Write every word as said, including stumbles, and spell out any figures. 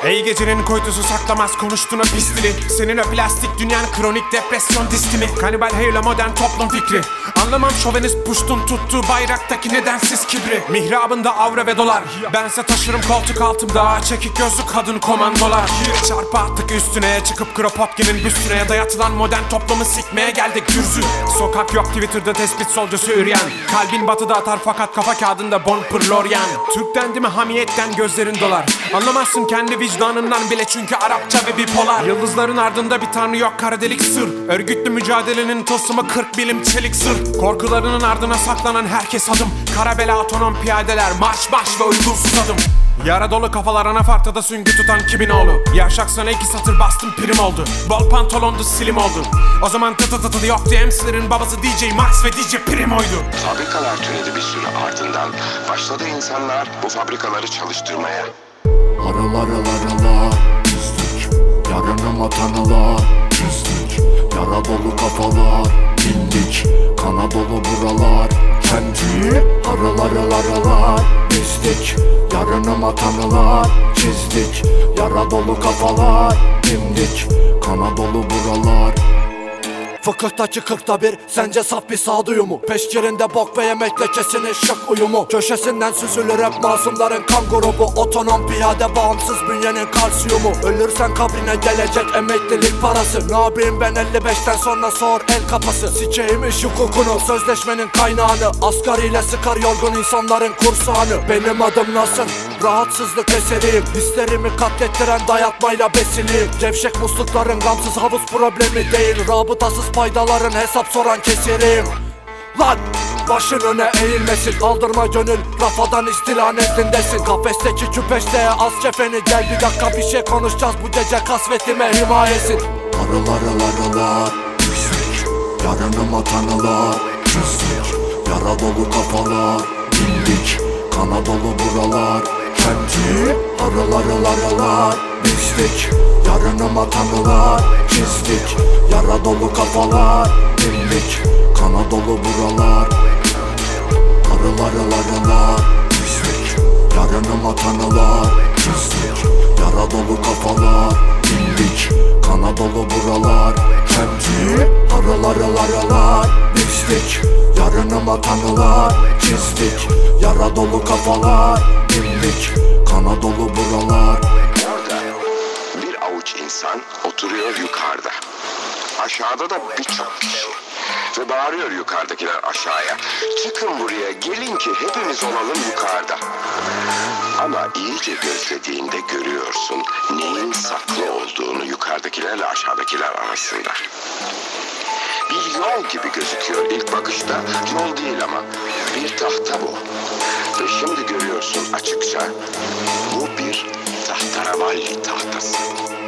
Ey gecenin kuytusu saklamaz konuştuğuna pis dili. Senin o plastik dünyanın kronik depresyon distimi. Kanibal heyla modern toplum fikri. Anlamam şovenist puştun tuttuğu bayraktaki nedensiz kibri. Mihrabında avra ve dolar, bense taşırım koltuk altımda çekik gözlü kadın komandolar. Çarpı attık üstüne, çıkıp Kropotkin'in büstüne dayatılan modern toplumu sikmeye geldik dürzü. Sokak yok Twitter'da tespit solcusu üryan. Kalbin batıda atar fakat kafa kağıdında Bon Pırloryan. Türk dendi mi hamiyetten gözlerin dolar. Anlamazsın kendi vicdanından bile çünkü Arapça ve bipolar. Yıldızların ardında bir tanrı yok, kara delik sır. Örgütlü mücadelenin tılsımı kırk bilim çelik sır. Korkularının ardına saklanan herkes adım. Kara bela otonom piyadeler, marş marş ve uygunsuz adım. Yara dolu kafalar anafartada süngü tutan kimin oğlu? Yavşak sana iki satır bastım prim oldu. Bol pantolondu slim oldu. O zaman tı tı tı yoktu M C'lerin babası D J Max ve D J Primo'ydu. Fabrikalar türedi bir sürü ardından. Başladı insanlar bu fabrikaları çalıştırmaya. Arıl arıl arıla pislik, yarınıma tanıla pislik. Yara dolu kafalar indik, kana dolu buralar kendi. Arıl arıl arılar pislik, yarınıma tanılar çizdik. Yara dolu kafalar dimdik, kana dolu buralar. Fıkıhta çıkıkta bir, sence saf bir sağduyu mu? Peşkerinde bok ve yemek leçesinin şık uyumu. Köşesinden süzülür hep masumların kan grubu. Otonom piyade bağımsız bünyenin kalsiyumu. Ölürsen kabrine gelecek emeklilik parası. Ne yapayım ben elli beşten sonra sor el kapası. Sikeyim iş hukukunu, sözleşmenin kaynağını. Asgariyle sıkar yorgun insanların kursağını. Benim adım nasıl? Rahatsızlık eseriyim. Hislerimi katlettiren dayatmayla besiliyim. Gevşek muslukların gamsız havuz problemi değil. Rabıtasız paydaların hesap soran keserim. Lan başın öne eğilmesin, aldırma gönül rafadan istila nezdindesin. Kafesteki küpeşte az kefeni, gel bir dakika bir şey konuşacağız bu gece kasvetime himayesin. Arıl arıl arılar yüksek, yarınıma tanılar çizdik. Yara dolu kafalar indik, kana dolu buralar kendi. Arıl arıl arılar bizdik, yarınıma tanılar çizdik. Yara dolu kafalar dimdik, kana dolu buralar. Arıl arıl arılar yüksek, yarınıma tanılar çizdik. Yara dolu kafalar dimdik, kana dolu buralar kendi. Arıl arıl arılar bizdik, yarınıma tanılar çizdik. Yara dolu kafalar dimdik, kana dolu buralar. Orada bir avuç insan oturuyor yukarıda. Aşağıda da birçok kişi. Ve bağırıyor yukarıdakiler aşağıya. Çıkın buraya, gelin ki hepimiz olalım yukarıda. Ama iyice gözlediğinde görüyorsun neyin saklı olduğunu yukarıdakilerle aşağıdakiler arasında. Bir yol gibi gözüküyor ilk bakışta. Yol değil ama bir tahta bu. Ve şimdi görüyorsun açıkça bu bir tahterevalli tahtası.